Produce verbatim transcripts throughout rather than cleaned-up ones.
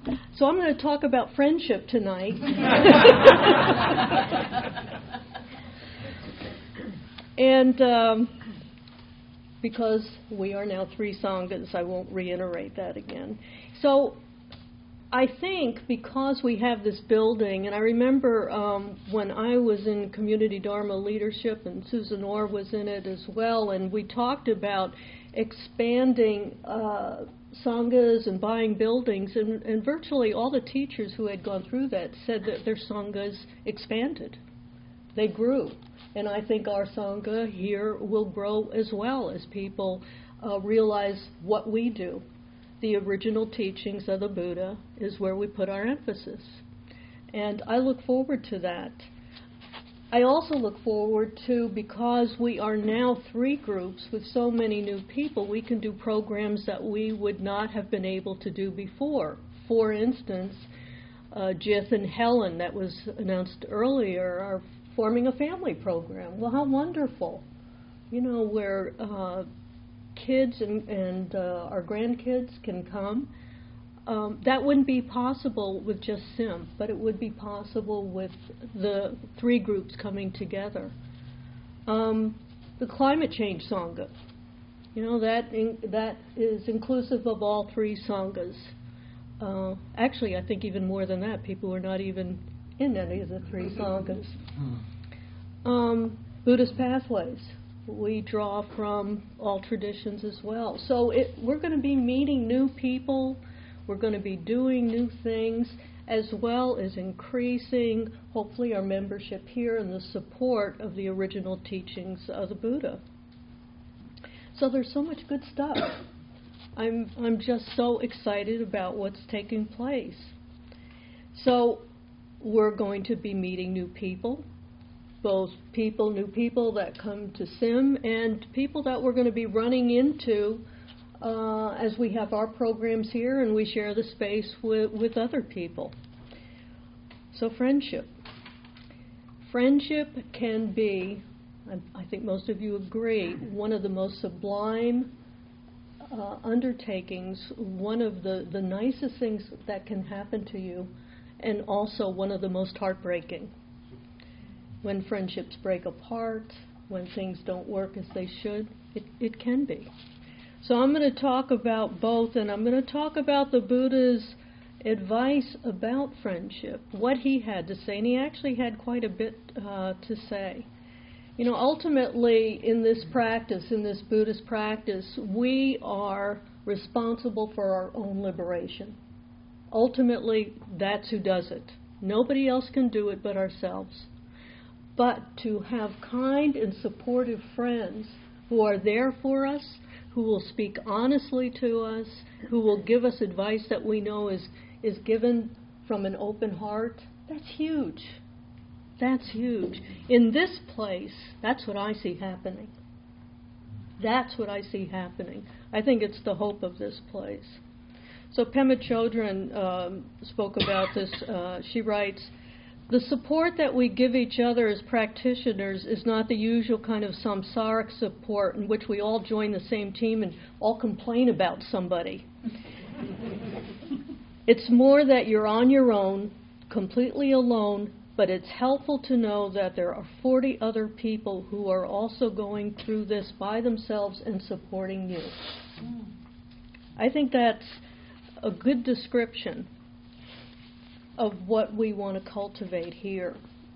So I'm going to talk about friendship tonight. And um, because we are now three Sanghas, I won't reiterate that again. So I think because we have this building, and I remember um, when I was in Community Dharma Leadership, and Susan Orr was in it as well, and we talked about expanding uh, Sanghas and buying buildings, and, and virtually all the teachers who had gone through that said that their Sanghas expanded. They grew. And I think our Sangha here will grow as well as people uh, realize what we do. The original teachings of the Buddha is where we put our emphasis. And I look forward to that. I also look forward to, because we are now three groups with so many new people, we can do programs that we would not have been able to do before. For instance, uh, Jith and Helen, that was announced earlier, are forming a family program. Well, how wonderful. You know, where uh, kids and, and uh, our grandkids can come. Um, that wouldn't be possible with just Sim, but it would be possible with the three groups coming together. Um, the Climate Change Sangha, you know, that in, that is inclusive of all three Sanghas. Uh, actually, I think even more than that, people are not even in any of the three Sanghas. Um, Buddhist Pathways. We draw from all traditions as well. So it, we're going to be meeting new people. We're going to be doing new things, as well as increasing, hopefully, our membership here and the support of the original teachings of the Buddha. So there's so much good stuff. I'm I'm just so excited about what's taking place. So we're going to be meeting new people, both people, new people that come to Sim, and people that we're going to be running into uh, as we have our programs here and we share the space with, with other people. So friendship. Friendship can be, I think most of you agree, one of the most sublime uh, undertakings, one of the, the nicest things that can happen to you, and also one of the most heartbreaking. When friendships break apart, when things don't work as they should, it, it can be. So I'm going to talk about both, and I'm going to talk about the Buddha's advice about friendship, what he had to say, and he actually had quite a bit uh, to say. You know, ultimately, in this practice, in this Buddhist practice, we are responsible for our own liberation. Ultimately, that's who does it. Nobody else can do it but ourselves. But to have kind and supportive friends who are there for us, who will speak honestly to us, who will give us advice that we know is, is given from an open heart, that's huge. That's huge. In this place, that's what I see happening. That's what I see happening. I think it's the hope of this place. So Pema Chodron um, spoke about this. Uh, she writes, "The support that we give each other as practitioners is not the usual kind of samsaric support in which we all join the same team and all complain about somebody. It's more that you're on your own, completely alone, but it's helpful to know that there are forty other people who are also going through this by themselves and supporting you." I think that's a good description of what we want to cultivate here.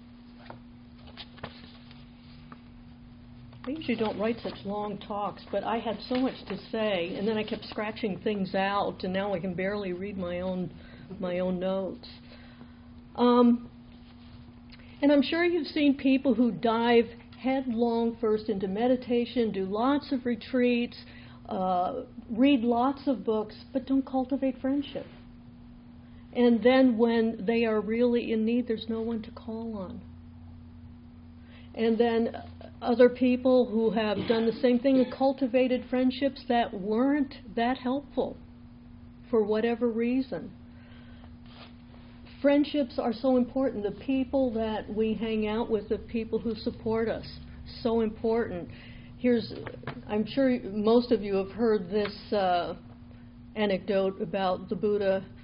I usually don't write such long talks, but I had so much to say, and then I kept scratching things out, and now I can barely read my own my own notes. Um, and I'm sure you've seen people who dive headlong first into meditation, do lots of retreats, uh, read lots of books, but don't cultivate friendship. And then when they are really in need, there's no one to call on. And then other people who have done the same thing and cultivated friendships that weren't that helpful for whatever reason. Friendships are so important. The people that we hang out with, the people who support us, so important. Here's, I'm sure most of you have heard this uh, anecdote about the Buddha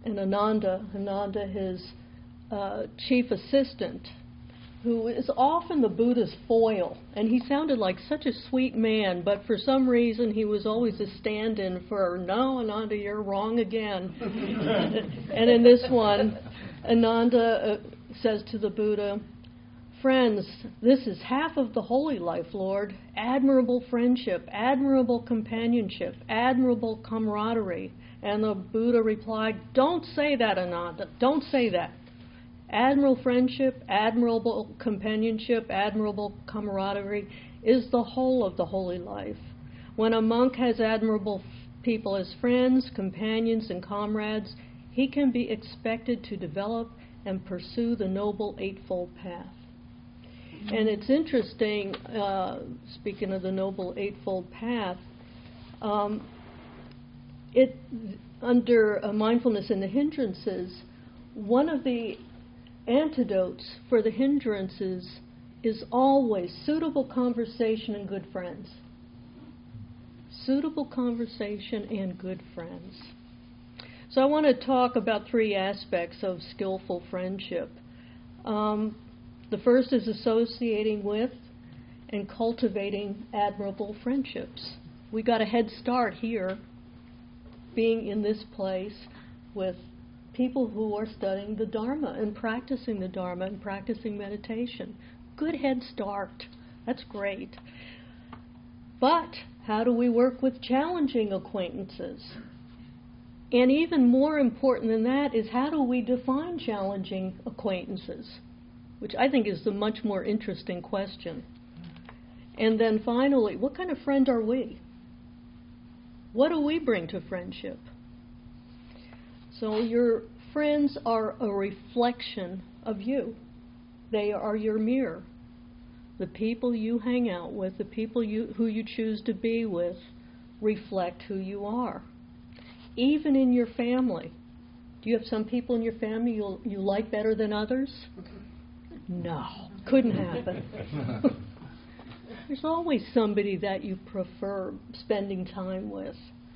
and Ananda, Ananda his uh, chief assistant, who is often the Buddha's foil. And he sounded like such a sweet man, but for some reason he was always a stand-in for, no, Ananda, you're wrong again. And in this one, Ananda uh, says to the Buddha, friends, this is half of the holy life, Lord. Admirable friendship, admirable companionship, admirable camaraderie. And the Buddha replied, don't say that, Ananda, don't say that. Admirable friendship, admirable companionship, admirable camaraderie is the whole of the holy life. When a monk has admirable f- people as friends, companions, and comrades, he can be expected to develop and pursue the Noble Eightfold Path. And it's interesting, uh, speaking of the Noble Eightfold Path, um, it under uh, mindfulness and the hindrances, one of the antidotes for the hindrances is always suitable conversation and good friends. Suitable conversation and good friends. So I want to talk about three aspects of skillful friendship. Um, the first is associating with and cultivating admirable friendships. We got a head start here, being in this place with people who are studying the Dharma and practicing the Dharma and practicing meditation. Good head start. That's great. But how do we work with challenging acquaintances? And even more important than that is, how do we define challenging acquaintances? Which I think is the much more interesting question. And then finally, what kind of friend are we? What do we bring to friendship? So your friends are a reflection of you. They are your mirror. The people you hang out with, the people you, who you choose to be with, reflect who you are. Even in your family. Do you have some people in your family you you like better than others? No, couldn't happen. There's always somebody that you prefer spending time with.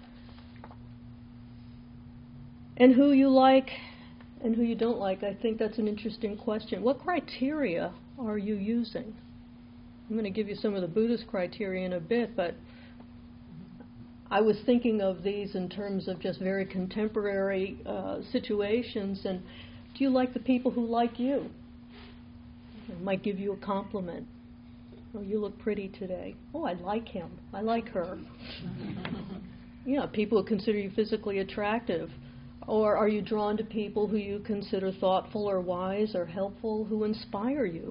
And who you like and who you don't like, I think that's an interesting question. What criteria are you using? I'm going to give you some of the Buddhist criteria in a bit, but I was thinking of these in terms of just very contemporary uh, situations. And do you like the people who like you? They might give you a compliment. Oh, you look pretty today. Oh, I like him. I like her. You know, people who consider you physically attractive. Or are you drawn to people who you consider thoughtful or wise or helpful, who inspire you?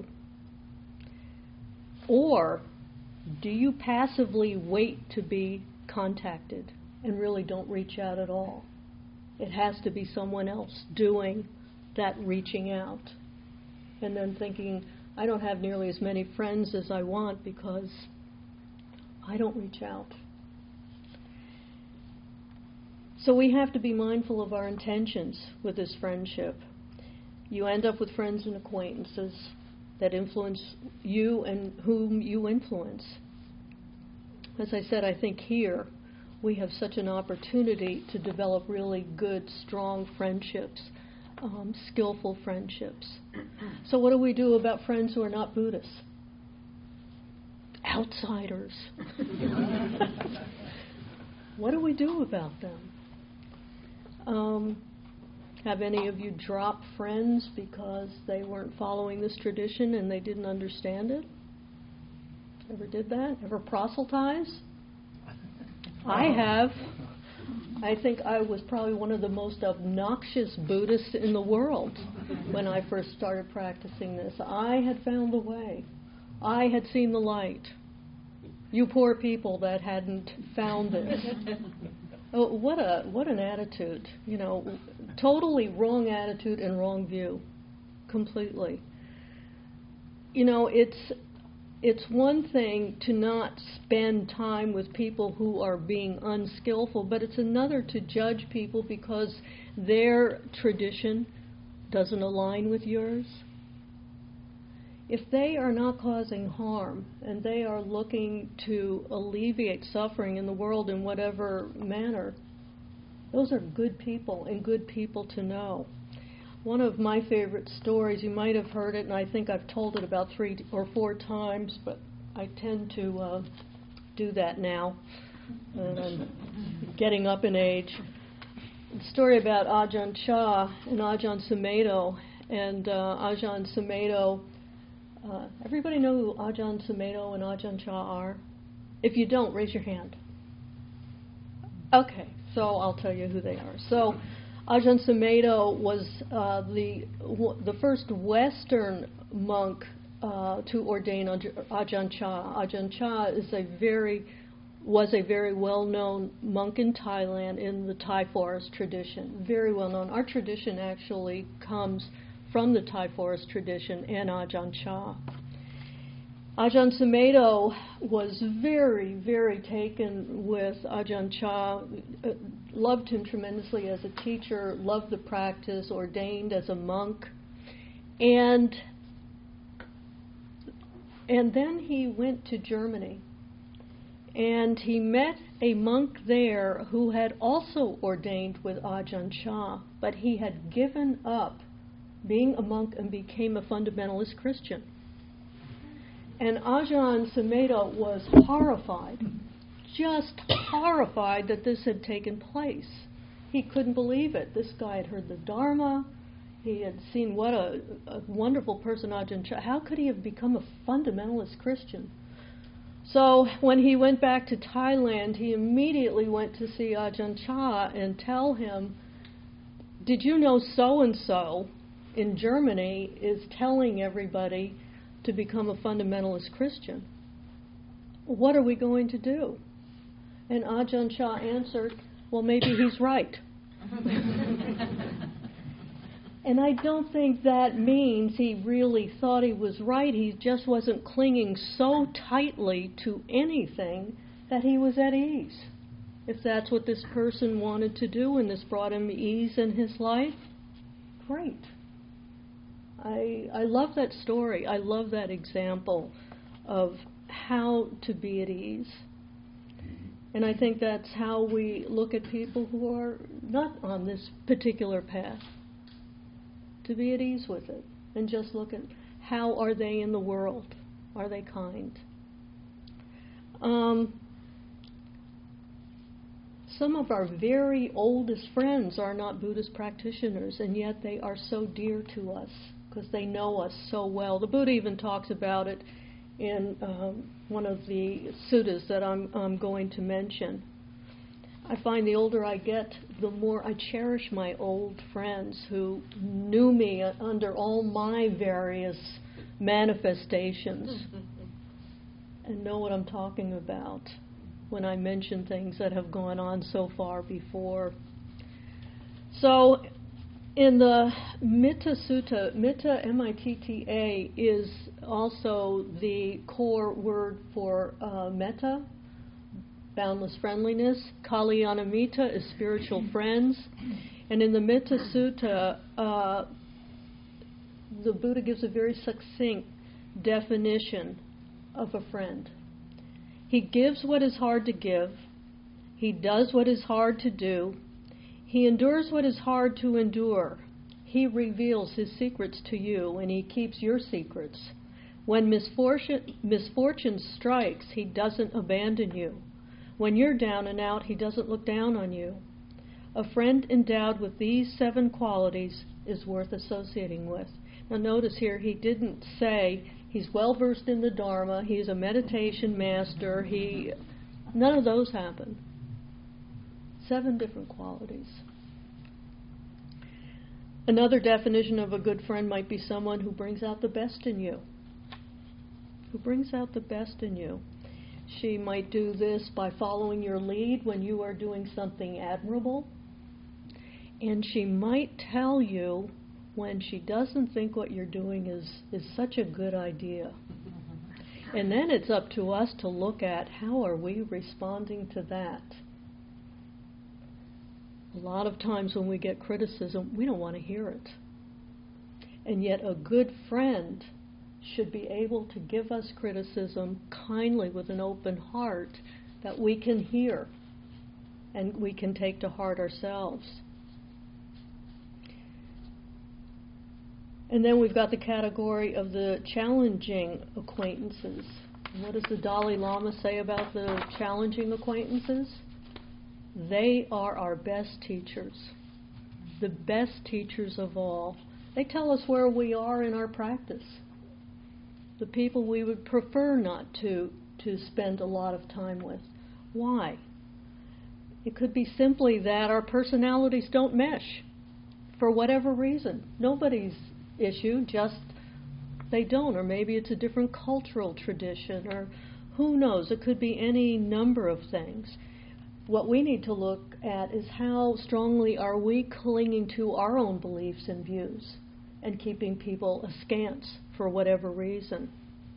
Or do you passively wait to be contacted and really don't reach out at all? It has to be someone else doing that reaching out. And then thinking, I don't have nearly as many friends as I want because I don't reach out. So we have to be mindful of our intentions with this friendship. You end up with friends and acquaintances that influence you and whom you influence. As I said, I think here we have such an opportunity to develop really good, strong friendships, um, skillful friendships. So what do we do about friends who are not Buddhists? Outsiders. What do we do about them? Um, have any of you dropped friends because they weren't following this tradition and they didn't understand it? Ever did that? Ever proselytize? I have. I think I was probably one of the most obnoxious Buddhists in the world when I first started practicing this. I had found the way. I had seen the light. You poor people that hadn't found it. Oh, what a what an attitude, you know, totally wrong attitude and wrong view, completely. You know, it's it's one thing to not spend time with people who are being unskillful, but it's another to judge people because their tradition doesn't align with yours. If they are not causing harm and they are looking to alleviate suffering in the world in whatever manner, Those are good people and good people to know. One of my favorite stories, you might have heard it, and I think I've told it about three or four times, but I tend to uh, do that now, and I'm getting up in age. The story about Ajahn Chah and Ajahn Sumedho. And uh, Ajahn Sumedho, uh, everybody know who Ajahn Sumedho and Ajahn Chah are? If you don't, raise your hand. Okay, so I'll tell you who they are. So Ajahn Sumedho was uh, the w- the first Western monk uh, to ordain Ajahn Chah. Ajahn Chah is a very was a very well-known monk in Thailand in the Thai forest tradition. Very well-known. Our tradition actually comes from the Thai forest tradition and Ajahn Chah. Ajahn Sumedho was very, very taken with Ajahn Chah, uh, loved him tremendously as a teacher, loved the practice, ordained as a monk. And, and then he went to Germany. And he met a monk there who had also ordained with Ajahn Chah, but he had given up being a monk and became a fundamentalist Christian. And Ajahn Sumedho was horrified, just horrified that this had taken place. He couldn't believe it. This guy had heard the Dharma. He had seen what a, a wonderful person Ajahn Chah. How could he have become a fundamentalist Christian? So when he went back to Thailand, he immediately went to see Ajahn Chah and tell him, did you know so-and-so in Germany is telling everybody to become a fundamentalist Christian? What are we going to do? And Ajahn Chah answered, well, maybe he's right. And I don't think that means he really thought he was right. He just wasn't clinging so tightly to anything that he was at ease. If that's what this person wanted to do and this brought him ease in his life, great. I I love that story. I love that example of how to be at ease. And I think that's how we look at people who are not on this particular path. To be at ease with it and just look at how are they in the world. Are they kind? Um, some of our very oldest friends are not Buddhist practitioners, and yet they are so dear to us because they know us so well. The Buddha even talks about it in um, one of the suttas that I'm, I'm going to mention. I find the older I get, the more I cherish my old friends who knew me under all my various manifestations and know what I'm talking about when I mention things that have gone on so far before. So in the Mitta Sutta, Mitta, M I T T A, is also the core word for uh, metta, boundless friendliness. Kalyanamitta is spiritual friends. And in the Mitta Sutta, uh, the Buddha gives a very succinct definition of a friend. He gives what is hard to give. He does what is hard to do. He endures what is hard to endure. He reveals his secrets to you, and he keeps your secrets. When misfortune, misfortune strikes, he doesn't abandon you. When you're down and out, he doesn't look down on you. A friend endowed with these seven qualities is worth associating with. Now notice here, he didn't say he's well-versed in the Dharma, he's a meditation master, he... None of those happen. Seven different qualities. Another definition of a good friend might be someone who brings out the best in you. Who brings out the best in you. She might do this by following your lead when you are doing something admirable. And she might tell you when she doesn't think what you're doing is, is such a good idea. And then it's up to us to look at how are we responding to that. A lot of times when we get criticism, we don't want to hear it. And yet a good friend should be able to give us criticism kindly with an open heart that we can hear and we can take to heart ourselves. And then we've got the category of the challenging acquaintances. What does the Dalai Lama say about the challenging acquaintances? They are our best teachers, the best teachers of all. They tell us where we are in our practice. The people we would prefer not to, to spend a lot of time with. Why? It could be simply that our personalities don't mesh for whatever reason. Nobody's issue, just they don't, or maybe it's a different cultural tradition, or who knows, it could be any number of things. What we need to look at is how strongly are we clinging to our own beliefs and views and keeping people askance for whatever reason.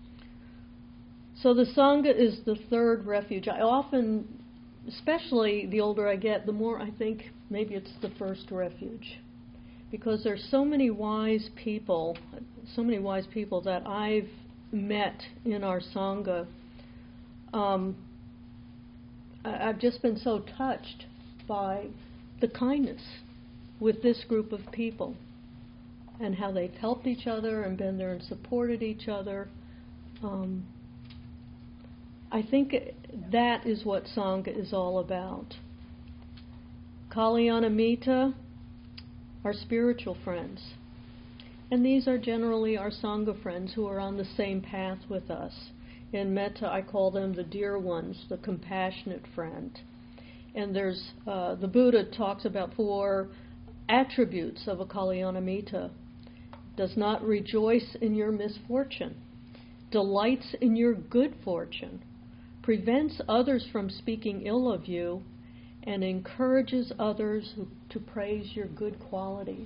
So the Sangha is the third refuge. I often, especially the older I get, the more I think maybe it's the first refuge. Because there's so many wise people, so many wise people that I've met in our Sangha. Um, I, I've just been so touched by the kindness with this group of people and how they've helped each other and been there and supported each other. Um, I think that is what Sangha is all about. Kalyanamitta, our spiritual friends. And these are generally our Sangha friends who are on the same path with us. In Metta, I call them the dear ones, the compassionate friend. And there's, uh, the Buddha talks about four attributes of a Kalyanamitta. Does not rejoice in your misfortune, delights in your good fortune, prevents others from speaking ill of you, and encourages others who, to praise your good qualities.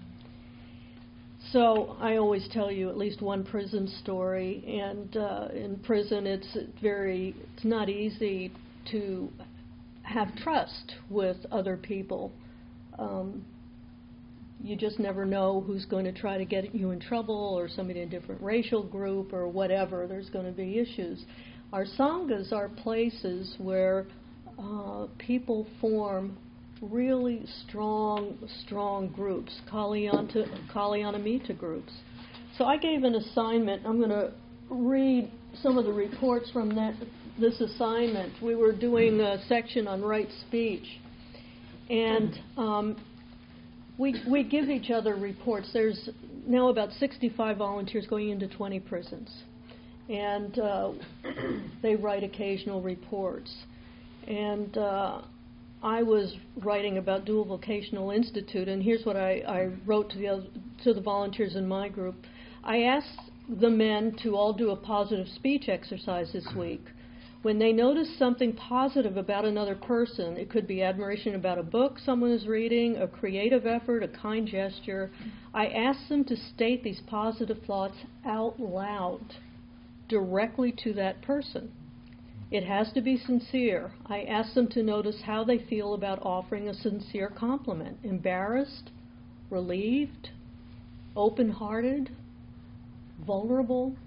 So I always tell you at least one prison story, and uh, in prison it's very, it's not easy to have trust with other people. Um, you just never know who's going to try to get you in trouble, or somebody in a different racial group or whatever. There's going to be issues. Our sanghas are places where uh, people form really strong, strong groups, Kalyanta, Kalyanamitta groups. So I gave an assignment. I'm going to read some of the reports from that this assignment. We were doing a section on right speech, and um, we we give each other reports. There's now about sixty-five volunteers going into twenty prisons, and uh, they write occasional reports. And uh, I was writing about Dual Vocational Institute, and here's what I, I wrote to the other, to the volunteers in my group. I asked the men to all do a positive speech exercise this week. When they notice something positive about another person, it could be admiration about a book someone is reading, a creative effort, a kind gesture, I ask them to state these positive thoughts out loud, directly to that person. It has to be sincere. I ask them to notice how they feel about offering a sincere compliment. Embarrassed, relieved, open-hearted, vulnerable.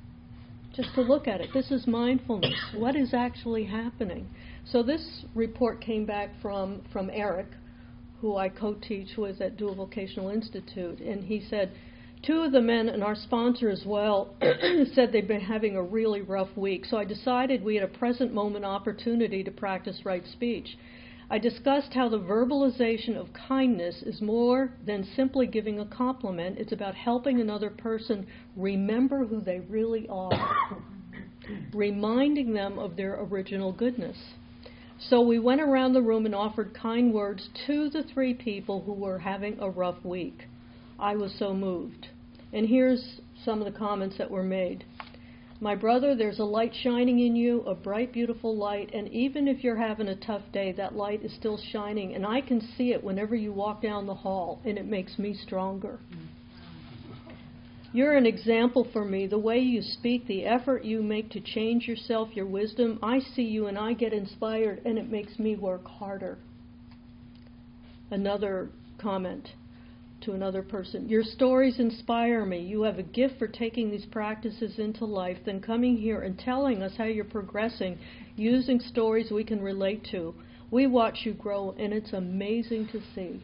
Just to look at it. This is mindfulness. What is actually happening? So this report came back from, from Eric, who I co-teach with at Dual Vocational Institute, and he said, two of the men and our sponsor as well said they'd been having a really rough week, so I decided we had a present moment opportunity to practice right speech. I discussed how the verbalization of kindness is more than simply giving a compliment. It's about helping another person remember who they really are, reminding them of their original goodness. So we went around the room and offered kind words to the three people who were having a rough week. I was so moved. And here's some of the comments that were made. My brother, there's a light shining in you, a bright, beautiful light, and even if you're having a tough day, that light is still shining, and I can see it whenever you walk down the hall, and it makes me stronger. You're an example for me. The way you speak, the effort you make to change yourself, your wisdom, I see you and I get inspired, and it makes me work harder. Another comment to another person. Your stories inspire me. You have a gift for taking these practices into life, then coming here and telling us how you're progressing using stories we can relate to. We watch you grow, and it's amazing to see.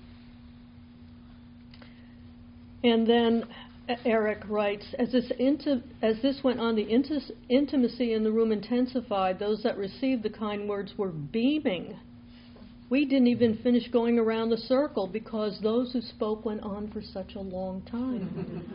And then Eric writes, as this, inti- as this went on, the inti- intimacy in the room intensified. Those that received the kind words were beaming. We didn't even finish going around the circle because those who spoke went on for such a long time.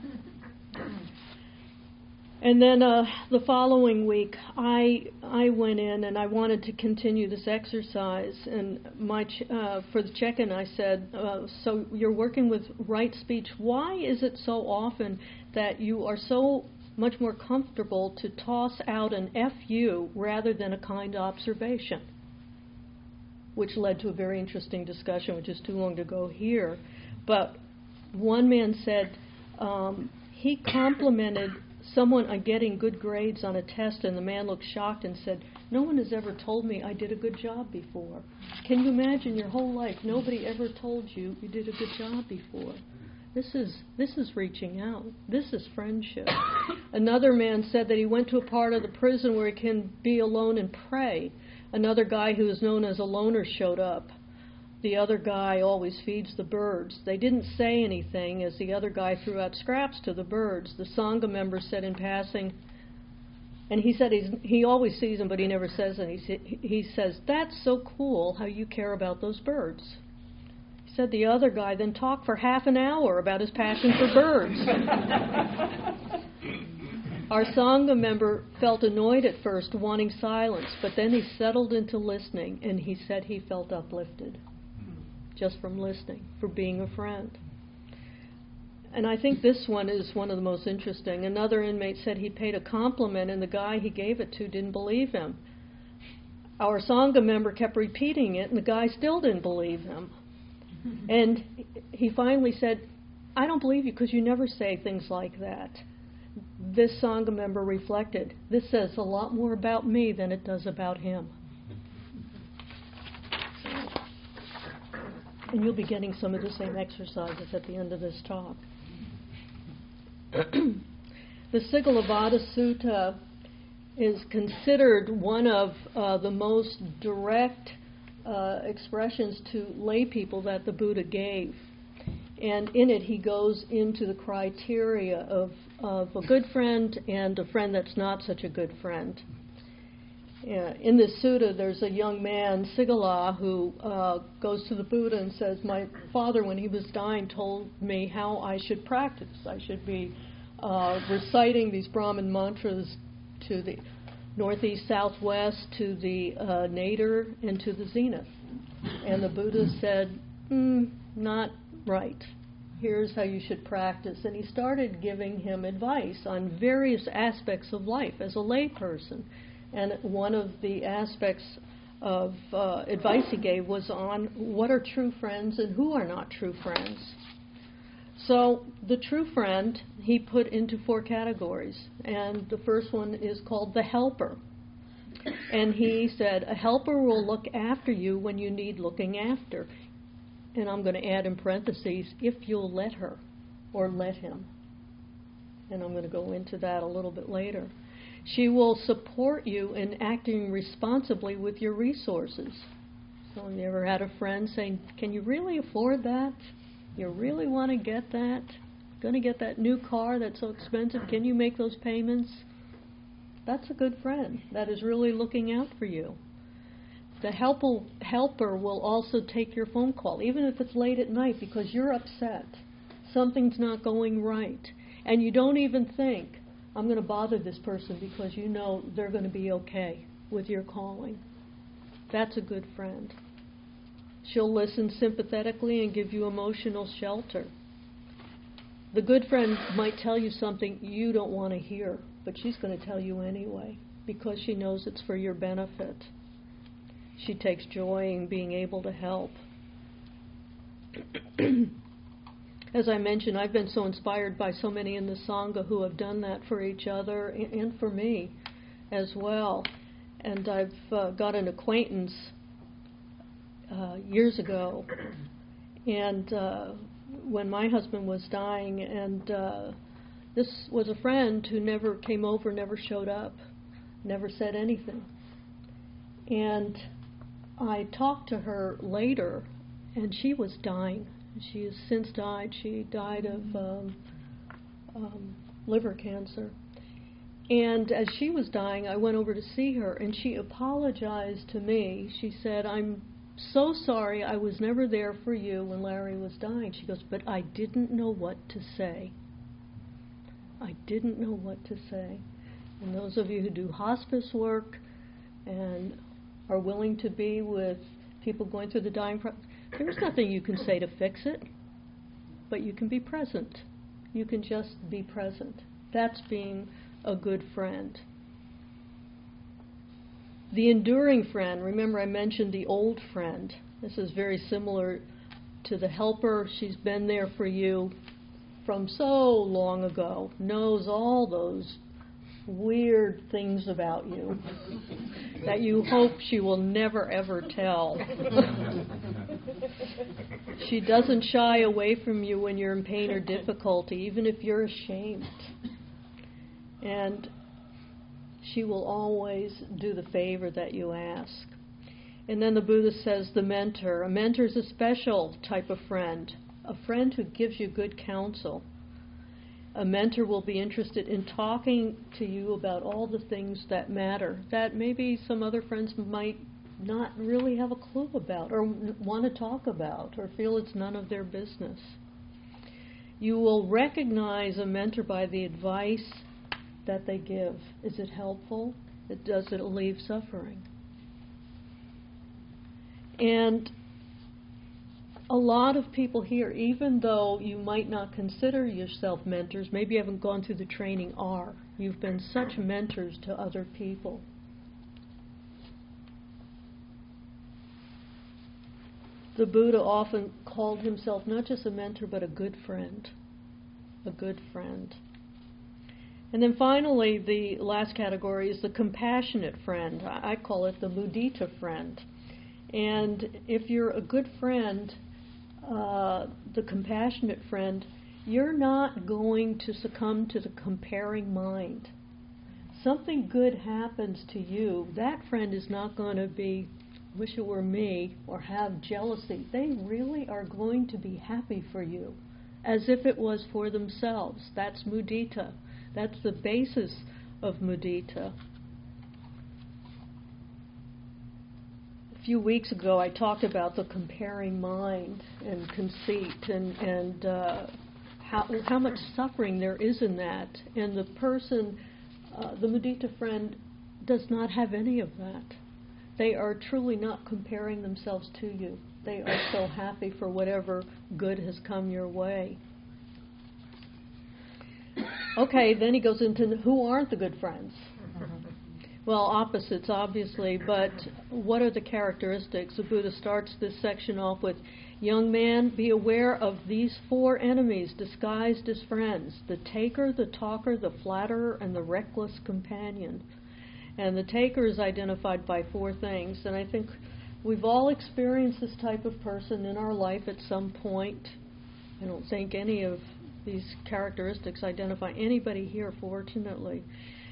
And then uh, the following week, I I went in and I wanted to continue this exercise. And my ch- uh, for the check-in, I said, uh, so you're working with right speech. Why is it so often that you are so much more comfortable to toss out an F U rather than a kind observation? Which led to a very interesting discussion, which is too long to go here. But one man said um, he complimented someone on getting good grades on a test, and the man looked shocked and said, no one has ever told me I did a good job before. Can you imagine your whole life, nobody ever told you you did a good job before? This is this is reaching out. This is friendship. Another man said that he went to a part of the prison where he can be alone and pray. Another guy who is known as a loner showed up. The other guy always feeds the birds. They didn't say anything as the other guy threw out scraps to the birds. The Sangha member said in passing, and he said he's, he always sees them, but he never says anything. He, he says, that's so cool how you care about those birds. He said the other guy then talked for half an hour about his passion for birds. Our Sangha member felt annoyed at first, wanting silence, but then he settled into listening, and he said he felt uplifted just from listening, for being a friend. And I think this one is one of the most interesting. Another inmate said he paid a compliment, and the guy he gave it to didn't believe him. Our Sangha member kept repeating it, and the guy still didn't believe him. And he finally said, I don't believe you because you never say things like that. This Sangha member reflected, this says a lot more about me than it does about him. And you'll be getting some of the same exercises at the end of this talk. The Sigalovada Sutta is considered one of uh, the most direct uh, expressions to lay people that the Buddha gave. And in it, he goes into the criteria of, of a good friend and a friend that's not such a good friend. Uh, in this sutta, there's a young man, Sigala, who uh, goes to the Buddha and says, my father, when he was dying, told me how I should practice. I should be uh, reciting these Brahman mantras to the northeast, southwest, to the uh, nadir, and to the zenith. And the Buddha said, mm, not right. Here's how you should practice. And he started giving him advice on various aspects of life as a layperson. And one of the aspects of uh, advice he gave was on what are true friends and who are not true friends. So the true friend he put into four categories. And the first one is called the helper. And he said, a helper will look after you when you need looking after. And I'm going to add in parentheses, if you'll let her or let him. And I'm going to go into that a little bit later. She will support you in acting responsibly with your resources. So have you ever had a friend saying, can you really afford that? You really want to get that? Going to get that new car that's so expensive? Can you make those payments? That's a good friend that is really looking out for you. The helper, helper will also take your phone call, even if it's late at night, because you're upset. Something's not going right. And you don't even think, I'm going to bother this person because you know they're going to be okay with your calling. That's a good friend. She'll listen sympathetically and give you emotional shelter. The good friend might tell you something you don't want to hear, but she's going to tell you anyway because she knows it's for your benefit. She takes joy in being able to help. As I mentioned, I've been so inspired by so many in the Sangha who have done that for each other and for me as well. And I've uh, got an acquaintance uh, years ago, and uh, when my husband was dying, and uh, this was a friend who never came over, never showed up, never said anything. And I talked to her later, and she was dying. She has since died. She died of um, um, liver cancer. And as she was dying, I went over to see her, and she apologized to me. She said, "I'm so sorry I was never there for you when Larry was dying." She goes, "But I didn't know what to say. I didn't know what to say." And those of you who do hospice work and are willing to be with people going through the dying process, there's nothing you can say to fix it, but you can be present. You can just be present. That's being a good friend. The enduring friend, remember I mentioned the old friend. This is very similar to the helper. She's been there for you from so long ago, knows all those weird things about you that you hope she will never ever tell. She doesn't shy away from you when you're in pain or difficulty, even if you're ashamed. And she will always do the favor that you ask. And then the Buddha says the mentor. A mentor is a special type of friend, a friend who gives you good counsel. A mentor will be interested in talking to you about all the things that matter, that maybe some other friends might not really have a clue about or want to talk about or feel it's none of their business. You will recognize a mentor by the advice that they give. Is it helpful? Does it relieve suffering? And a lot of people here, even though you might not consider yourself mentors, maybe you haven't gone through the training, are. You've been such mentors to other people. The Buddha often called himself not just a mentor, but a good friend. A good friend. And then finally, the last category is the compassionate friend. I call it the mudita friend. And if you're a good friend, uh, the compassionate friend, you're not going to succumb to the comparing mind. Something good happens to you, that friend is not going to be, wish it were me, or have jealousy. They really are going to be happy for you, as if it was for themselves. That's mudita. That's the basis of mudita. A few weeks ago, I talked about the comparing mind and conceit, and and uh, how how much suffering there is in that. And the person, uh, the mudita friend, does not have any of that. They are truly not comparing themselves to you. They are so happy for whatever good has come your way. Okay, then he goes into who aren't the good friends. Well, opposites, obviously, but what are the characteristics? The Buddha starts this section off with, young man, be aware of these four enemies disguised as friends, the taker, the talker, the flatterer, and the reckless companion. And the taker is identified by four things, and I think we've all experienced this type of person in our life at some point. I don't think any of these characteristics identify anybody here, fortunately.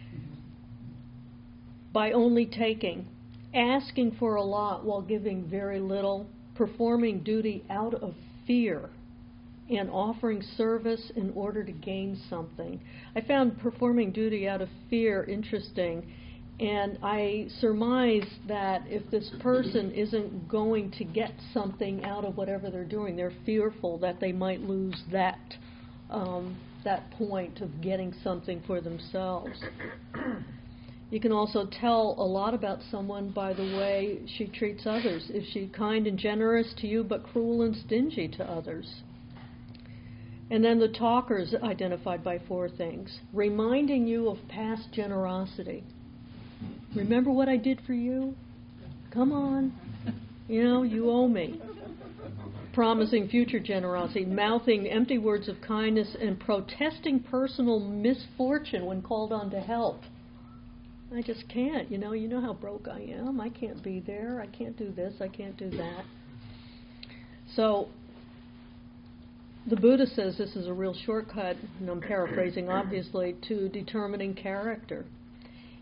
By only taking, asking for a lot while giving very little, performing duty out of fear, and offering service in order to gain something. I found performing duty out of fear interesting, and I surmise that if this person isn't going to get something out of whatever they're doing, they're fearful that they might lose that um, that point of getting something for themselves. You can also tell a lot about someone by the way she treats others. Is she kind and generous to you but cruel and stingy to others? And then the talker is identified by four things. Reminding you of past generosity. Remember what I did for you? Come on. You know, you owe me. Promising future generosity, mouthing empty words of kindness, and protesting personal misfortune when called on to help. I just can't, you know, you know how broke I am. I can't be there. I can't do this. I can't do that. So the Buddha says this is a real shortcut, and I'm paraphrasing obviously, to determining character.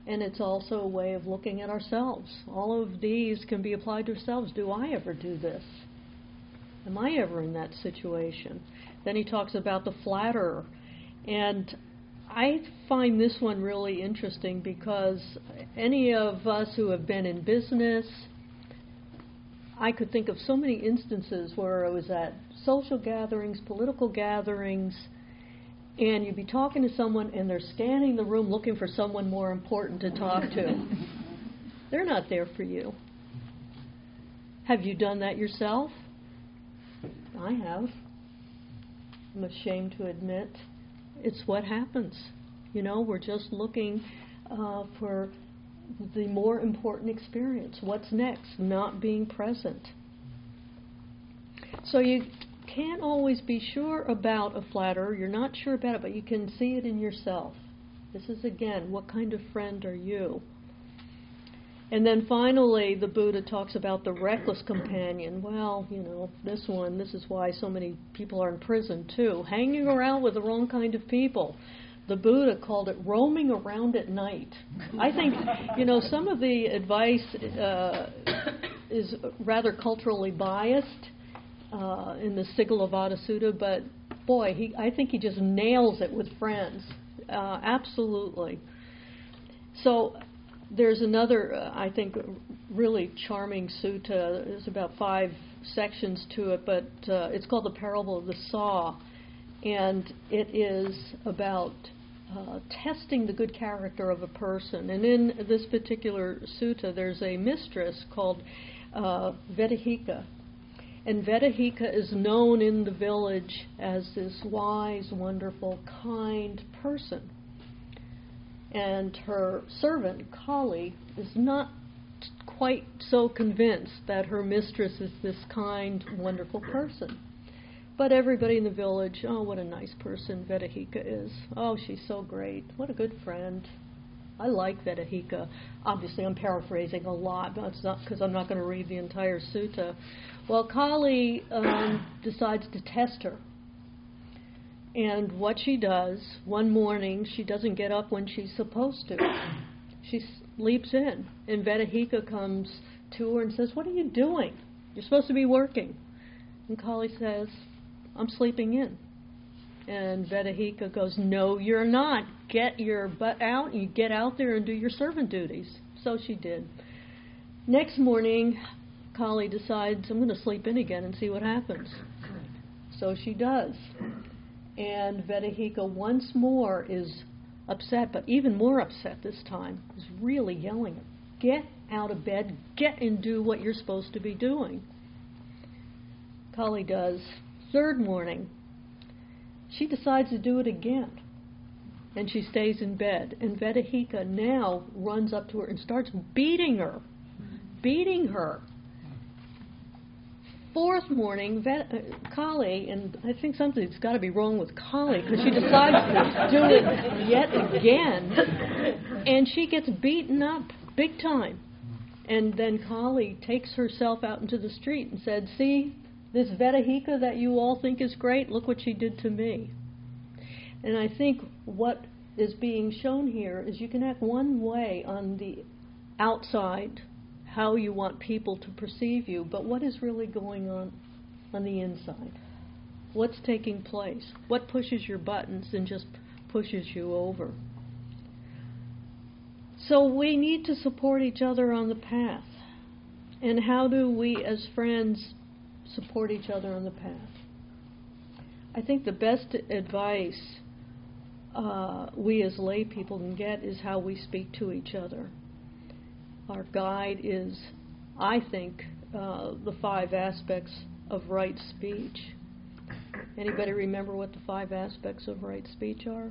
And it's also a way of looking at ourselves. All of these can be applied to ourselves. Do I ever do this? Am I ever in that situation? Then he talks about the flatterer. And I find this one really interesting because any of us who have been in business, I could think of so many instances where I was at social gatherings, political gatherings, and you'd be talking to someone and they're scanning the room looking for someone more important to talk to. They're not there for you. Have you done that yourself? I have. I'm ashamed to admit. It's what happens. You know, we're just looking uh, for the more important experience. What's next? Not being present. So you can't always be sure about a flatterer. You're not sure about it, but you can see it in yourself. This is, again, what kind of friend are you? And then finally, the Buddha talks about the reckless companion. Well, you know, this one, this is why so many people are in prison, too. Hanging around with the wrong kind of people. The Buddha called it roaming around at night. I think, you know, some of the advice uh, is rather culturally biased uh, in the Sigalovada Sutta, but boy, he, I think he just nails it with friends. Uh, absolutely. So there's another, uh, I think, really charming sutta. There's about five sections to it, but uh, it's called the Parable of the Saw. And it is about uh, testing the good character of a person. And in this particular sutta, there's a mistress called uh, Vedahika. And Vedahika is known in the village as this wise, wonderful, kind person. And her servant, Kali, is not quite so convinced that her mistress is this kind, wonderful person. But everybody in the village, oh, what a nice person Vedahika is. Oh, she's so great. What a good friend. I like Vedahika. Obviously, I'm paraphrasing a lot, but it's not because I'm not going to read the entire sutta. Well, Kali um, decides to test her. And what she does, one morning, she doesn't get up when she's supposed to. She sleeps in. And Vedahika comes to her and says, "What are you doing? You're supposed to be working." And Kali says, "I'm sleeping in." And Vedahika goes, "No, you're not. Get your butt out. You get out there and do your servant duties." So she did. Next morning, Kali decides, "I'm going to sleep in again and see what happens." So she does. And Vedahika once more is upset, but even more upset this time, is really yelling, "Get out of bed, get and do what you're supposed to be doing." Kali does. Third morning, she decides to do it again. And she stays in bed. And Vedahika now runs up to her and starts beating her. Beating her. Fourth morning, Ved- uh, Kali, and I think something's got to be wrong with Kali, because she decides to do it yet again, and she gets beaten up big time. And then Kali takes herself out into the street and said, "See, this Vedahika that you all think is great, look what she did to me." And I think what is being shown here is you can act one way on the outside, how you want people to perceive you, but what is really going on on the inside? What's taking place? What pushes your buttons and just pushes you over? So we need to support each other on the path. And how do we as friends support each other on the path? I think the best advice uh, we as lay people can get is how we speak to each other. Our guide is, I think, uh, the five aspects of right speech. Anybody remember what the five aspects of right speech are?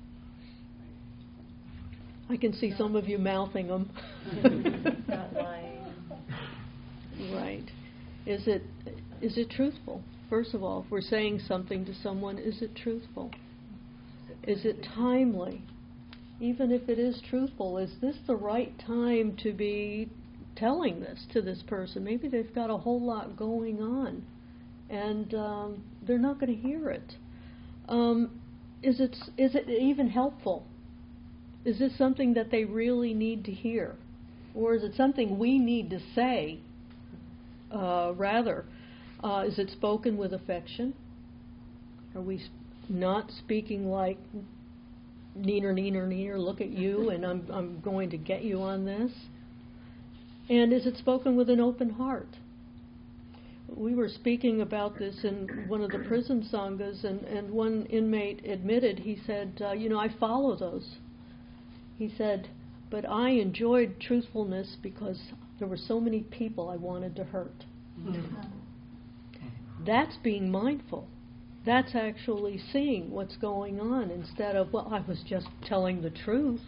I can see some of you mouthing them. Not lying. Right. Is it is it truthful? First of all, if we're saying something to someone, is it truthful? Is it timely? Even if it is truthful, is this the right time to be telling this to this person? Maybe they've got a whole lot going on, and um, they're not going to hear it. Um, is it is it even helpful? Is this something that they really need to hear? Or is it something we need to say? Uh, rather, uh, is it spoken with affection? Are we not speaking like, neener, neener, neener, look at you, and I'm, I'm going to get you on this? And is it spoken with an open heart? We were speaking about this in one of the prison sanghas, and, and one inmate admitted, he said, uh, you know, I follow those. He said, but I enjoyed truthfulness because there were so many people I wanted to hurt. Mm-hmm. That's being mindful. That's actually seeing what's going on instead of, well, I was just telling the truth.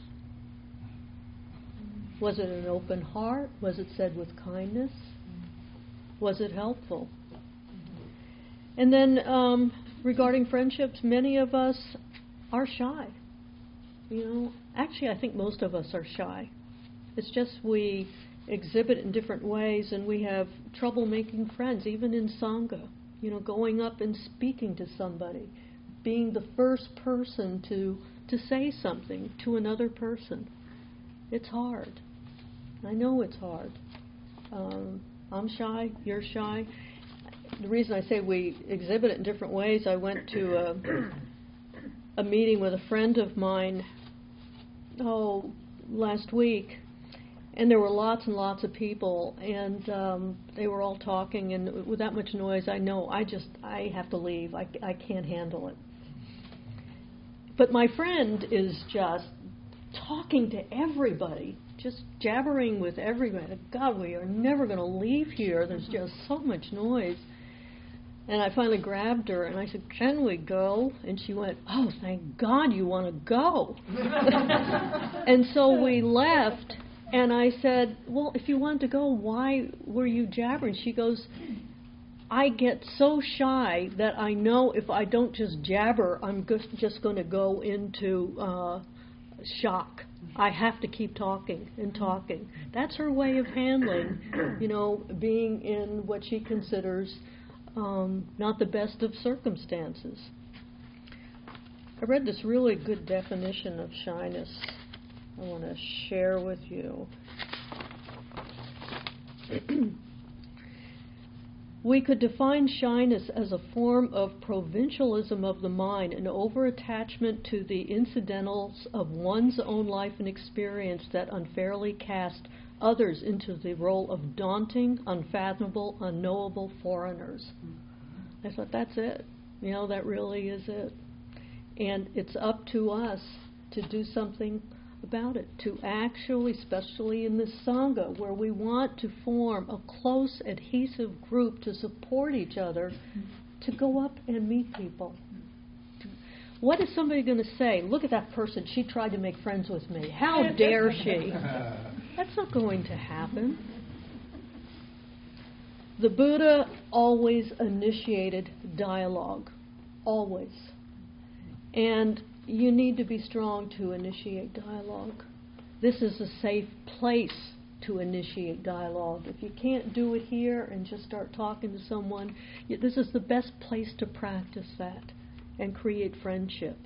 Was it an open heart? Was it said with kindness? Was it helpful? And then um, regarding friendships, many of us are shy. You know, actually, I think most of us are shy. It's just we exhibit in different ways, and we have trouble making friends, even in Sangha. You know, going up and speaking to somebody, being the first person to to say something to another person. It's hard. I know it's hard. Um, I'm shy. You're shy. The reason I say we exhibit it in different ways, I went to a, a meeting with a friend of mine, oh, last week, and there were lots and lots of people, and um, they were all talking, and with that much noise, I know, I just, I have to leave. I, I can't handle it. But my friend is just talking to everybody, just jabbering with everybody. God, we are never going to leave here. There's just so much noise. And I finally grabbed her, and I said, can we go? And she went, oh, thank God you want to go. And so we left, and I said, well, if you wanted to go, why were you jabbering? She goes, I get so shy that I know if I don't just jabber, I'm just going to go into uh, shock. I have to keep talking and talking. That's her way of handling, you know, being in what she considers um, not the best of circumstances. I read this really good definition of shyness I want to share with you. We could define shyness as a form of provincialism of the mind, an over-attachment to the incidentals of one's own life and experience that unfairly cast others into the role of daunting, unfathomable, unknowable foreigners. I thought, that's it. You know, that really is it. And it's up to us to do something about it, to actually, especially in this Sangha, where we want to form a close, adhesive group to support each other, to go up and meet people. What is somebody going to say? Look at that person, she tried to make friends with me. How dare she? That's not going to happen. The Buddha always initiated dialogue, always. And you need to be strong to initiate dialogue. This is a safe place to initiate dialogue. If you can't do it here and just start talking to someone, this is the best place to practice that and create friendships.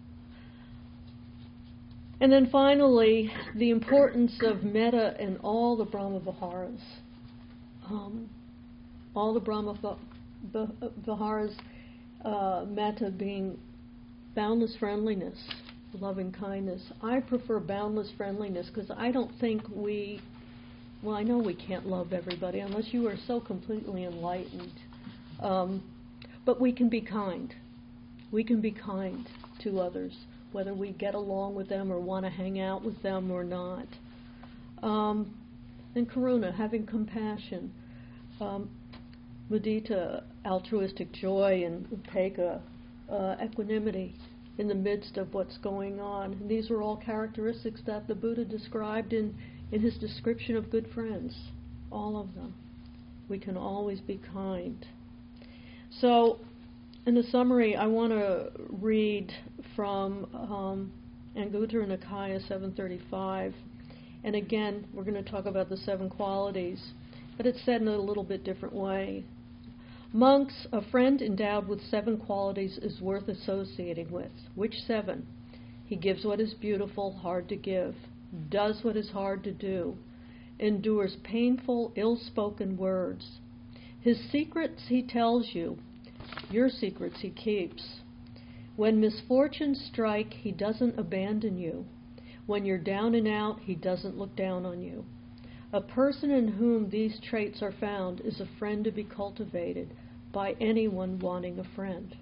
And then finally, the importance of metta and all the Brahma-viharas. Um, all the Brahma-viharas, uh, metta being boundless friendliness, loving kindness. I prefer boundless friendliness because I don't think we, well, I know we can't love everybody unless you are so completely enlightened. Um, but we can be kind. We can be kind to others, whether we get along with them or want to hang out with them or not. Um, and karuna, having compassion. Um, mudita, altruistic joy, and upekkha, Uh, equanimity in the midst of what's going on. And these are all characteristics that the Buddha described in, in his description of good friends. All of them. We can always be kind. So, in the summary, I want to read from um, Anguttara Nikaya seven thirty-five. And again, we're going to talk about the seven qualities, but it's said in a little bit different way. Monks, a friend endowed with seven qualities is worth associating with. Which seven? He gives what is beautiful, hard to give, does what is hard to do, endures painful, ill-spoken words. His secrets he tells you, your secrets he keeps. When misfortunes strike, he doesn't abandon you. When you're down and out, he doesn't look down on you. A person in whom these traits are found is a friend to be cultivated by anyone wanting a friend.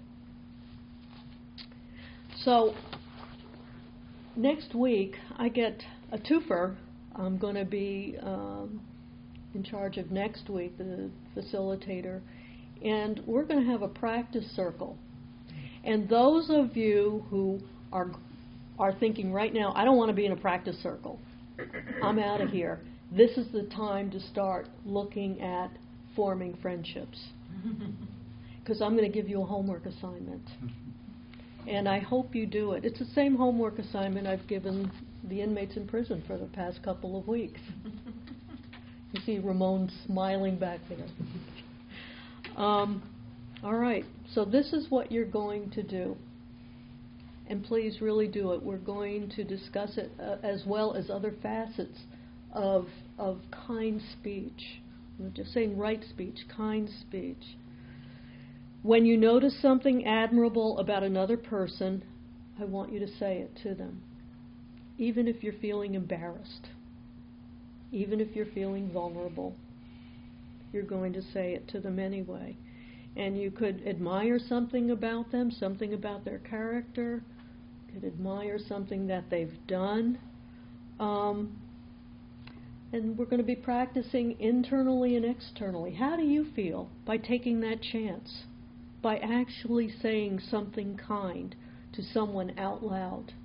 So, next week, I get a twofer. I'm going to be um, in charge of next week, the facilitator, and we're going to have a practice circle. And those of you who are are thinking right now, I don't want to be in a practice circle. I'm out of here. This is the time to start looking at forming friendships. Because I'm going to give you a homework assignment. And I hope you do it. It's the same homework assignment I've given the inmates in prison for the past couple of weeks. You see Ramon smiling back there. Um, all right, so this is what you're going to do. And please really do it. We're going to discuss it uh, as well as other facets of, of kind speech. I'm not just saying right speech, kind speech. When you notice something admirable about another person, I want you to say it to them. Even if you're feeling embarrassed, even if you're feeling vulnerable, you're going to say it to them anyway. And you could admire something about them, something about their character. You could admire something that they've done. Um, and we're going to be practicing internally and externally. How do you feel by taking that chance? By actually saying something kind to someone out loud?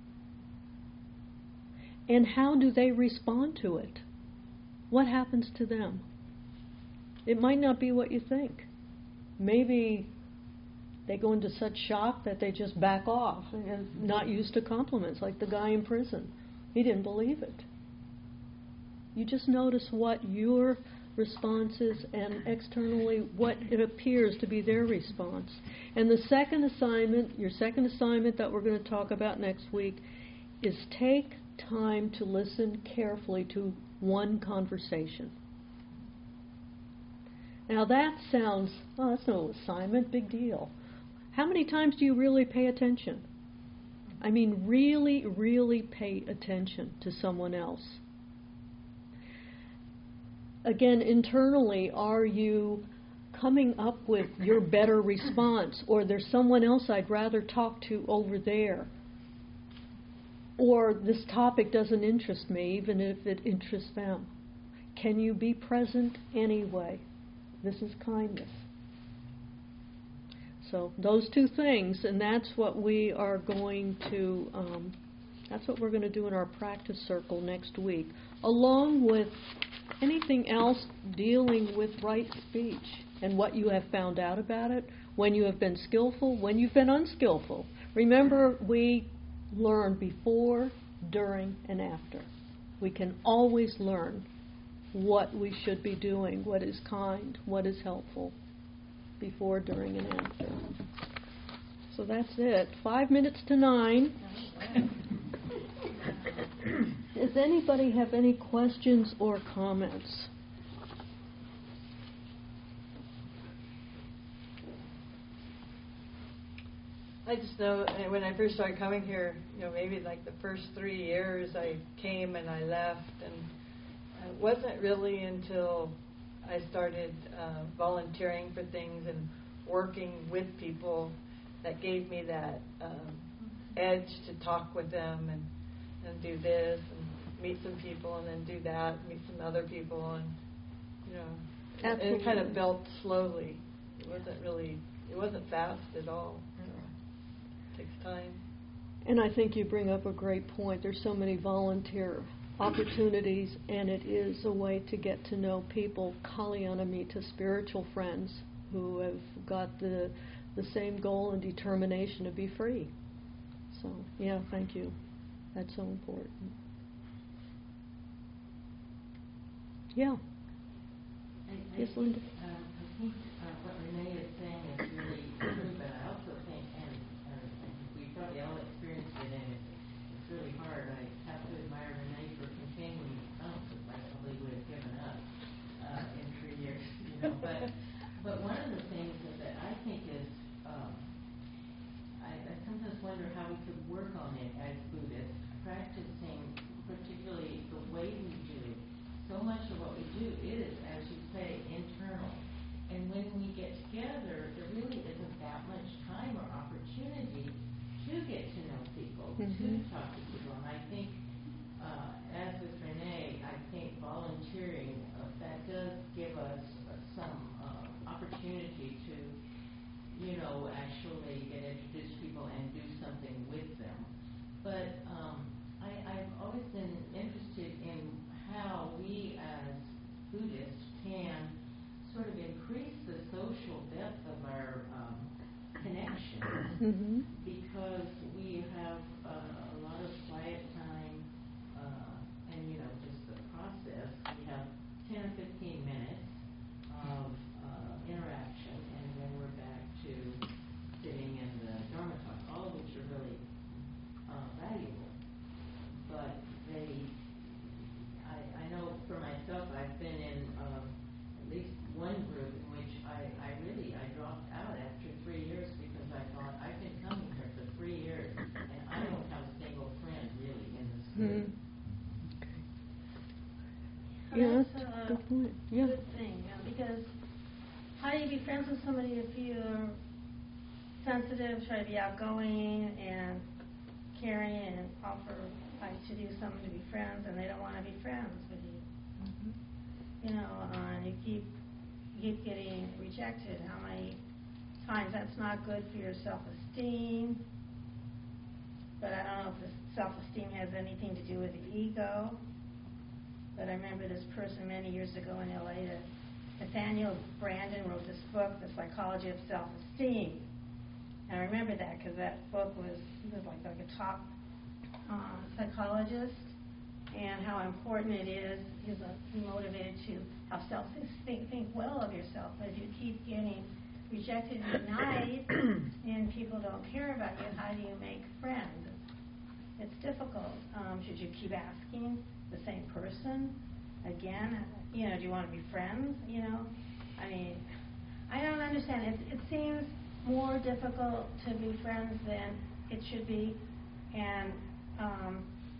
And how do they respond to it? What happens to them? It might not be what you think. Maybe they go into such shock that they just back off and not used to compliments, like the guy in prison. He didn't believe it. You just notice what your response is and externally what it appears to be their response. And the second assignment, your second assignment that we're going to talk about next week, is take time to listen carefully to one conversation. Now that sounds, oh, that's no assignment, big deal. How many times do you really pay attention? I mean, really, really pay attention to someone else. Again, internally, are you coming up with your better response? Or there's someone else I'd rather talk to over there? Or this topic doesn't interest me, even if it interests them. Can you be present anyway? This is kindness. So those two things, and that's what we are going to, um, that's what we're going to do in our practice circle next week, along with anything else dealing with right speech and what you have found out about it, when you have been skillful, when you've been unskillful. Remember, we learn before, during, and after. We can always learn what we should be doing, what is kind, what is helpful, before, during, and after. So that's it. Five minutes to nine. Does anybody have any questions or comments? I just know uh, when I first started coming here, you know, maybe like the first three years I came and I left, and it wasn't really until I started uh, volunteering for things and working with people that gave me that um, edge to talk with them and, and do this and meet some people and then do that, meet some other people, and you know, and it kind of built slowly. It wasn't really, it wasn't fast at all. So it takes time. And I think you bring up a great point. There's so many volunteer opportunities, and it is a way to get to know people, Kalyanamita, spiritual friends who have got the the same goal and determination to be free. So, yeah, thank you. That's so important. Yeah. I, I Yes, think, Linda. Um, I think uh, what Renee is saying is really true, but I also think, and, and I think we probably all experienced it, and it's really hard. I have to admire Renee for continuing some, because I probably would have given up uh, in three years, you know. But but one of the things that, that I think is, um, I, I sometimes wonder how we could work on it as Buddhists, practicing particularly the way we do. So much of what we do is, as you say, internal. And when we get together, there really isn't that much time or opportunity to get to know people, mm-hmm. to talk to people. And I think, uh, as with Renee, I think volunteering, uh, that does give us uh, some uh, opportunity to, you know, actually get introduced to people and do something with them. But um, I, I've always been interested in how we as Buddhists can sort of increase the social depth of our um, connection, mm-hmm. because we have uh, a lot of quiet time, uh, and you know, just the process. We have ten or fifteen minutes of uh, interaction, and then we're back to sitting in the Dharma talk, all of which are really uh, valuable. But they, I, I know for myself, I've been in uh, at least one group in which I, I really, I dropped out after three years because I thought, I've been coming here for three years and I don't have a single friend really in this group. Mm-hmm. Yeah, that's that's a good point. Yeah. good thing, yeah, because how do you be friends with somebody if you're sensitive, try to be outgoing and caring and offer like to do something to be friends, and they don't want to be friends with you? Mm-hmm. You know, uh, and you keep you keep getting rejected. How many times? That's not good for your self-esteem. But I don't know if the self-esteem has anything to do with the ego. But I remember this person many years ago in L A that Nathaniel Branden wrote this book, The Psychology of Self-Esteem. And I remember that because that book was, he was like, like a top uh, psychologist, and how important it is. He's a, he motivated to have self-esteem, think well of yourself. But if you keep getting rejected and denied, and people don't care about you, how do you make friends? It's, it's difficult. Um, should you keep asking the same person again? You know, do you want to be friends? You know, I mean, I don't understand. It, it seems more difficult to be friends than it should be, and um,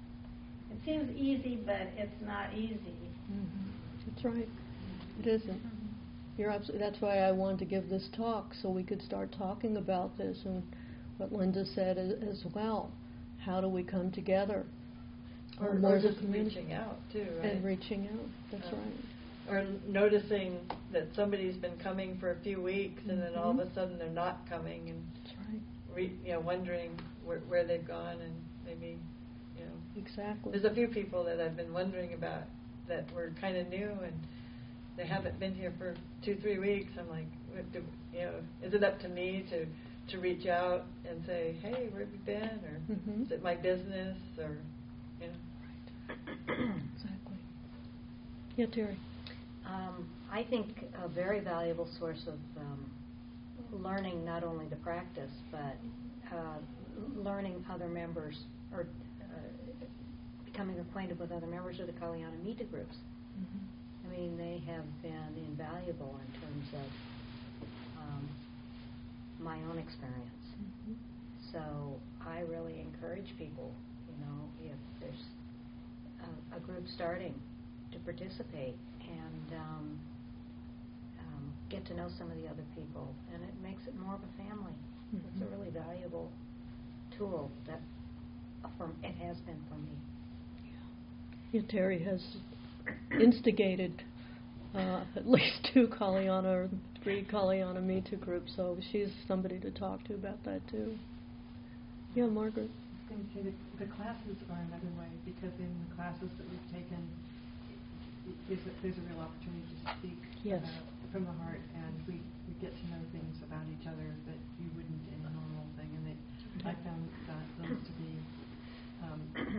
it seems easy, but it's not easy. Mm-hmm. That's right. It isn't. Mm-hmm. You're absolutely. That's why I wanted to give this talk, so we could start talking about this, and what Linda said as, as well. How do we come together? Or, more or just reaching out too, right? And reaching out. That's um, right. Or noticing that somebody's been coming for a few weeks, and mm-hmm. then all of a sudden they're not coming, and that's right. Re, you know, wondering where, where they've gone, and maybe, you know. Exactly. There's a few people that I've been wondering about that were kind of new, and they haven't been here for two, three weeks. I'm like, what do, you know, is it up to me to to reach out and say, hey, where have you been, or mm-hmm. is it my business, or you know? Right. Exactly. Yeah, Terry. Um, I think a very valuable source of um, learning not only the practice, but uh, learning other members, or uh, becoming acquainted with other members of the Kalyana Mita groups. Mm-hmm. I mean, they have been invaluable in terms of um, my own experience. Mm-hmm. So I really encourage people, you know, if there's a, a group starting, to participate and um, um, get to know some of the other people, and it makes it more of a family. Mm-hmm. It's a really valuable tool that uh, for, it has been for me. Yeah, Terry has instigated uh, at least two Kalyana or three Kalyana Mita groups, so she's somebody to talk to about that too. Yeah, Margaret. I was going to say the, the classes are another way, because in the classes that we've taken, There's a, there's a real opportunity to speak yes. about, from the heart, and we, we get to know things about each other that you wouldn't in a normal thing. And it, I found that those to be um,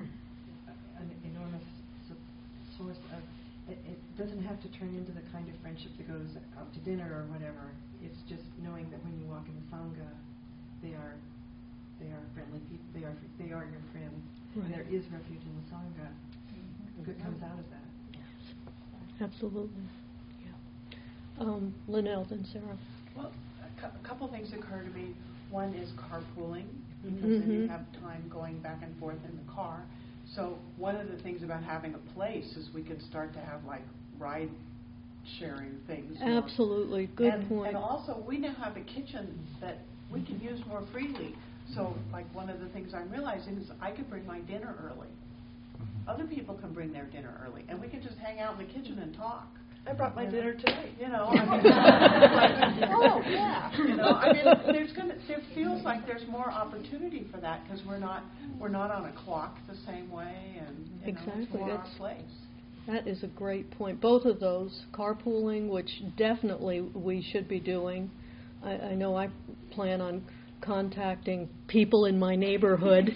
an enormous su- source of. It, it doesn't have to turn into the kind of friendship that goes out to dinner or whatever. It's just knowing that when you walk in the sangha, they are they are friendly people. They are, they are your friends. Right. And there is refuge in the Sangha. Good comes out of that. Absolutely. Yeah. Um, Linnell, then Sarah. Well, a, cou- a couple things occur to me. One is carpooling, because Mhm. then you have time going back and forth in the car. So one of the things about having a place is we could start to have like ride sharing things. more. Absolutely. Good and, point. And also, we now have a kitchen that we can use more freely. So, like, one of the things I'm realizing is I could bring my dinner early. Other people can bring their dinner early, and we can just hang out in the kitchen and talk. I brought my You know? dinner tonight. You know, I mean, like, oh yeah, you know, I mean, there's gonna, there feels like there's more opportunity for that because we're not, we're not on a clock the same way, and you know, Exactly, it's more our that's- place. That is a great point. Both of those, carpooling, which definitely we should be doing. I, I know I plan on contacting people in my neighborhood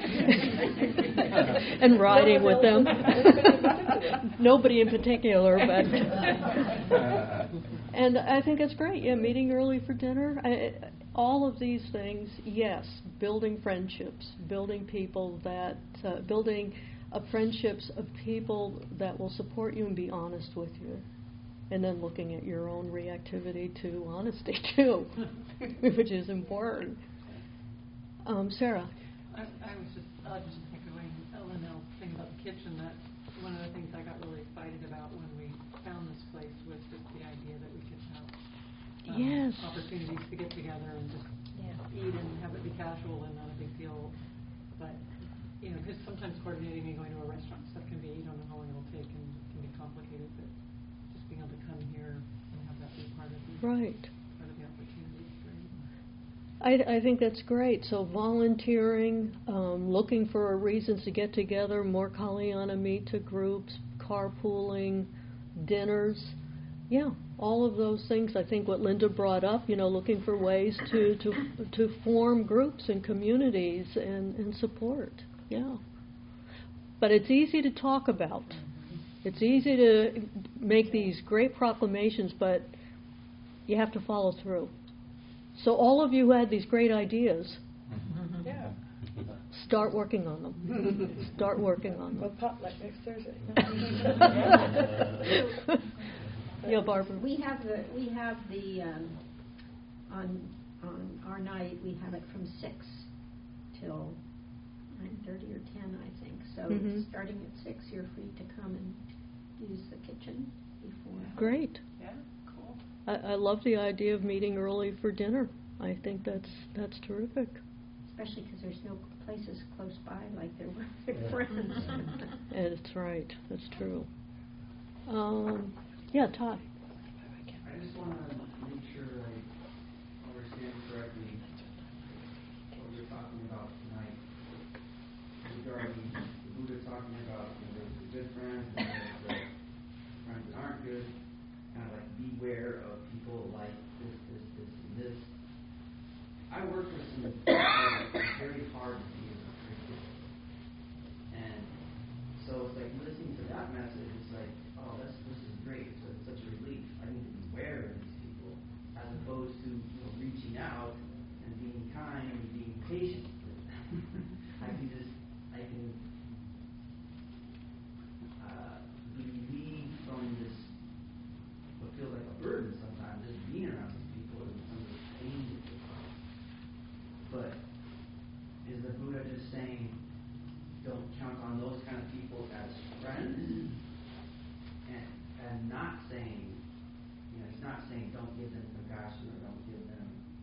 and riding with them. Nobody in particular, but. And I think it's great. Yeah, meeting early for dinner. I, all of these things, yes, building friendships, building people that, uh, building uh, friendships of people that will support you and be honest with you. And then looking at your own reactivity to honesty, too, which is important. Um, Sarah? I, I was just, I was just echoing Linnell's thing about the kitchen. That one of the things I got really excited about when we found this place was just the idea that we could have um, Yes. opportunities to get together and just Yeah. eat and have it be casual and not a big deal. But, you know, because sometimes coordinating and going to a restaurant stuff can be, you don't know how long it'll take and can be complicated, but just being able to come here and have that be part of the, Right. part of the opportunity is great. I, I think that's great. So volunteering, um, looking for reasons to get together, more Kalyana groups, carpooling, dinners. Yeah, all of those things. I think what Linda brought up, you know, looking for ways to, to, to form groups and communities and, and support. Yeah. But it's easy to talk about. It's easy to make these great proclamations, but you have to follow through. So all of you who had these great ideas, Yeah. start working on them. Start working on Well, them. potluck next Thursday. Yeah, Barbara. We have the, we have the, um, on, on our night, we have it from six till nine thirty or ten, I think. So Mhm. starting at six, you're free to come and use the kitchen before. Great. Yeah, cool. I, I love the idea of meeting early for dinner. I think that's that's terrific. Especially because there's no places close by like there were with friends. And it's right. That's true. Um, yeah, Todd. I just want to make sure I understand correctly what you're talking about tonight regarding the Buddha talking about, you know, there's the good friends and there's the friends that aren't good, kind of like beware of people like this, this, this, and this. I work with some people that are very hard to deal with, and so it's like listening to that message, it's like, oh, that's, this is great. It's, a, it's such a relief. I need to beware of these people, as opposed to, you know, reaching out and being kind and being patient. I can just, I can uh, be relieved from this, what feels like a burden sometimes, just being around these people and some of the pain that they cause. But is the Buddha just saying, don't count on those kind of people as friends? And, and not saying, you know, he's not saying don't give them compassion or don't give them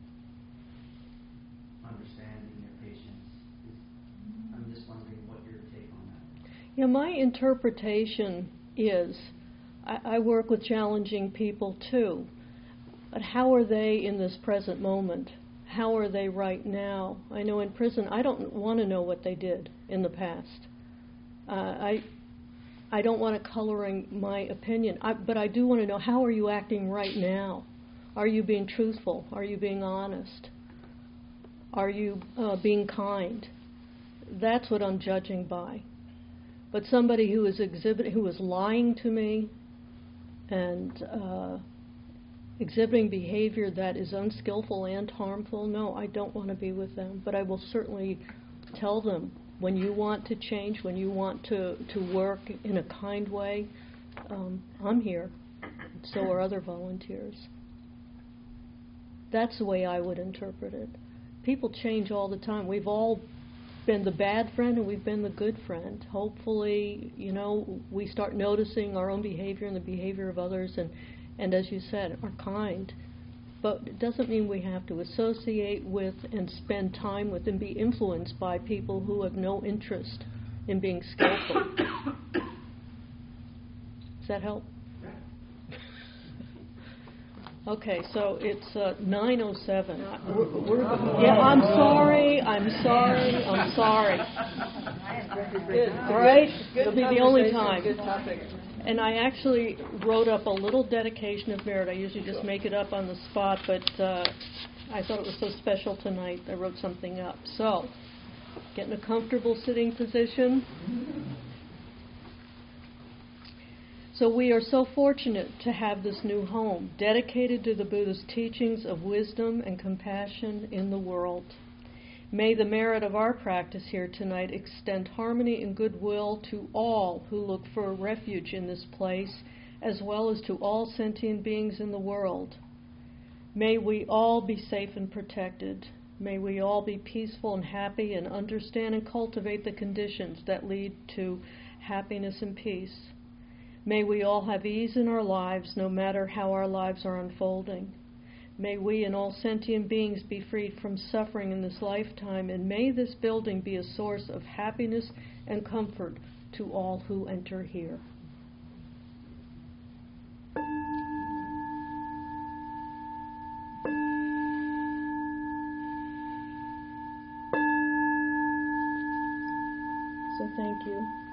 understanding or patience. It's, I'm just wondering what your take on that. Yeah, my interpretation is I, I work with challenging people too. But how are they in this present moment? How are they right now? I know in prison, I don't want to know what they did in the past. Uh, I I don't want it coloring my opinion, I, but I do want to know, how are you acting right now? Are you being truthful? Are you being honest? Are you uh, being kind? That's what I'm judging by. But somebody who is exhibit, who is lying to me and uh, exhibiting behavior that is unskillful and harmful, no, I don't want to be with them. But I will certainly tell them when you want to change, when you want to, to work in a kind way, um, I'm here. So are other volunteers. That's the way I would interpret it. People change all the time. We've all been the bad friend and we've been the good friend. Hopefully, you know, we start noticing our own behavior and the behavior of others and, and as you said, are kind. But it doesn't mean we have to associate with and spend time with and be influenced by people who have no interest in being skillful. Does that help? Okay, so it's uh, nine oh seven. We're, we're, yeah, I'm sorry, I'm sorry, I'm sorry. Good. All right? Good It'll be the only conversation, time. Good topic. And I actually wrote up a little dedication of merit. I usually just make it up on the spot, but uh, I thought it was so special tonight, I wrote something up. So, get in a comfortable sitting position. So we are so fortunate to have this new home, dedicated to the Buddha's teachings of wisdom and compassion in the world. May the merit of our practice here tonight extend harmony and goodwill to all who look for refuge in this place, as well as to all sentient beings in the world. May we all be safe and protected. May we all be peaceful and happy and understand and cultivate the conditions that lead to happiness and peace. May we all have ease in our lives, no matter how our lives are unfolding. May we and all sentient beings be freed from suffering in this lifetime, and may this building be a source of happiness and comfort to all who enter here. So thank you.